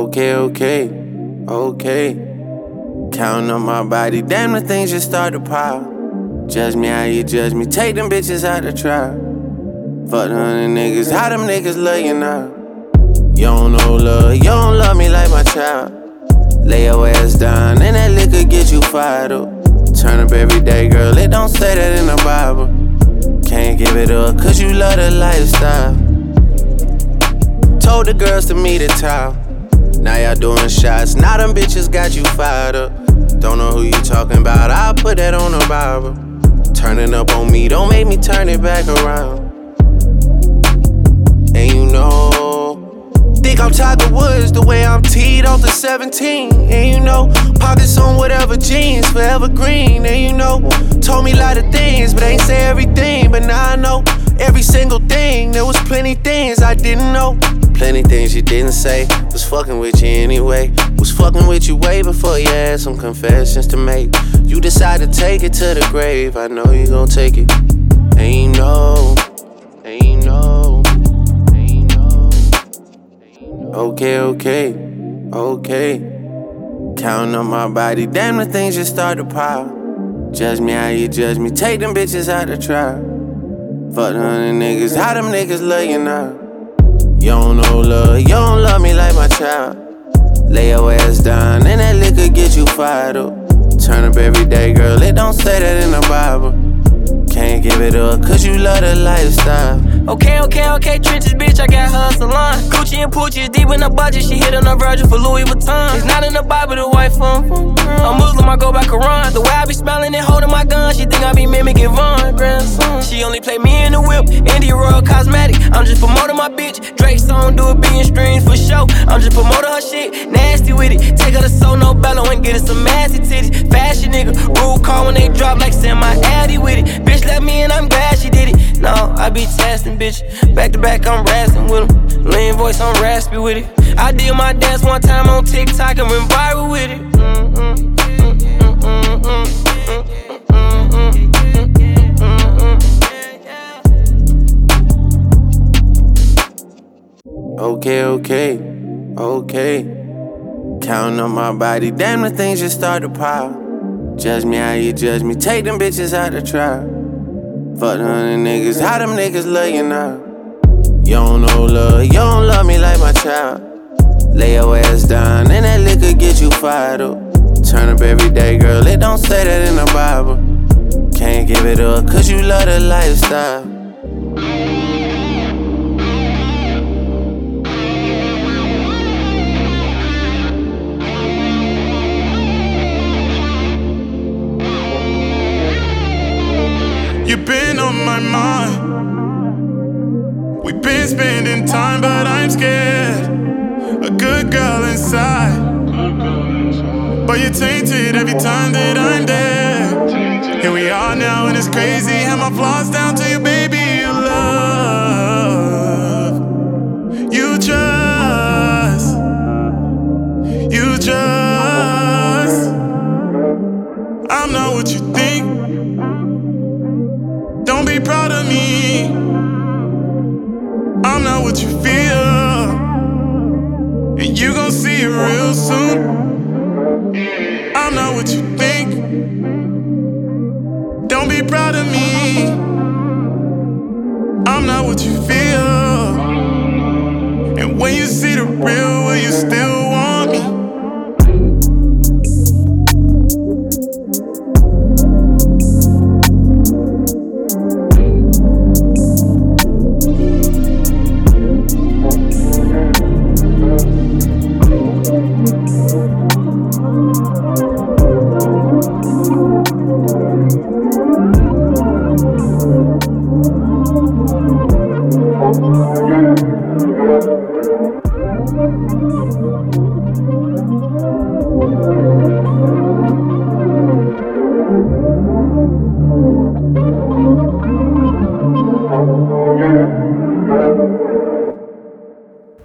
Okay. Counting on my body, damn, the things just start to pile. Judge me how you judge me, take them bitches out the trial. Fuck the 100 niggas, how them niggas love you now? You don't know love, you don't love me like my child. Lay your ass down, and that liquor get you fired up. Turn up every day, girl, it don't say that in the Bible. Can't give it up, cause you love the lifestyle. Told the girls to meet at town. Now y'all doing shots, now them bitches got you fired up. Don't know who you talking about, I'll put that on the Bible. Turning up on me, don't make me turn it back around. And you know, think I'm Tiger Woods the way I'm teed off the 17. And you know, pockets on whatever jeans, forever green. And you know, told me a lot of things, but ain't say everything. But now I know every single thing. There was plenty things I didn't know. Plenty things you didn't say. Was fucking with you anyway. Was fucking with you way before you had some confessions to make. You decided to take it to the grave. I know you gon' take it. And you know. Okay. Counting on my body, damn, the things just start to pile. Judge me how you judge me, take them bitches out the trial. Fuck the 100 niggas, how them niggas love you now? You don't know love, you don't love me like my child. Lay your ass down, and that liquor get you fired up. Turn up every day, girl, it don't say that in the Bible. Can't give it up, cause you love the lifestyle. Okay, trenches, bitch, I got her a salon. Gucci and Poochie is deep in the budget, she hit on a Virgil for Louis Vuitton. It's not in the Bible, the white phone. I'm Muslim, I go by Quran. The way I be smiling and holding my gun, she think I be mimicking Von grandson. She only play me in the whip, Indie Royal Cosmetic. I'm just promoting my bitch, Drake song, do a billion streams for show. I'm just promoting her shit, nasty with it. Take her to Sono Bello and get her some massy titties. Fashion nigga, rule call when they drop like semi-addy with it. Bitch let me in, I'm glad she did it. No, I be testing, bitch. Back to back, I'm rasping with him. Lean voice, I'm raspy with it. I did my dance one time on TikTok and went viral with it. Okay. Counting on my body, damn, the things just start to pile. Judge me how you judge me, take them bitches out the trial. Fuck the 100 niggas, how them niggas love you now? You don't know love, you don't love me like my child. Lay your ass down, and that liquor get you fired up. Turn up every day, girl, it don't say that in the Bible. Can't give it up, cause you love the lifestyle. You've been on my mind. We've been spending time, but I'm scared. A good girl inside, but you're tainted every time that I'm there. Here we are now, and it's crazy. Have my flaws down to you, baby. You love, you trust. I'm not what you think. Don't be proud of me. I'm not what you feel, and you gon' see it real soon. I'm not what you think. Don't be proud of me. I'm not what you feel, and when you see the real, will you still want me?